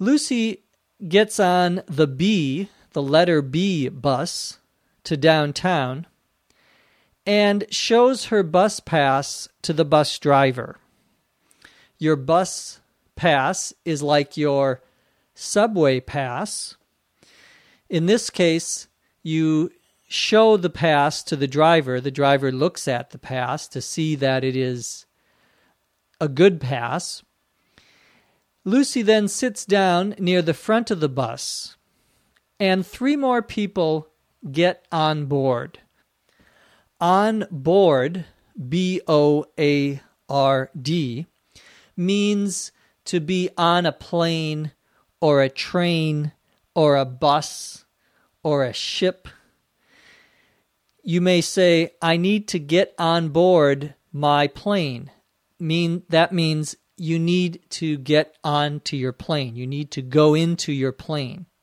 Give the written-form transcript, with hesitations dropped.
Lucy gets on the letter B bus to downtown and shows her bus pass to the bus driver. Your bus pass is like your subway pass. In this case, you show the pass to the driver. The driver looks at the pass to see that it is a good pass. Lucy then sits down near the front of the bus, and 3 more people get on board. On board, B-O-A-R-D, means to be on a plane or a train or a bus or a ship. You may say, I need to get on board my plane. That means you need to get onto your plane. You need to go into your plane.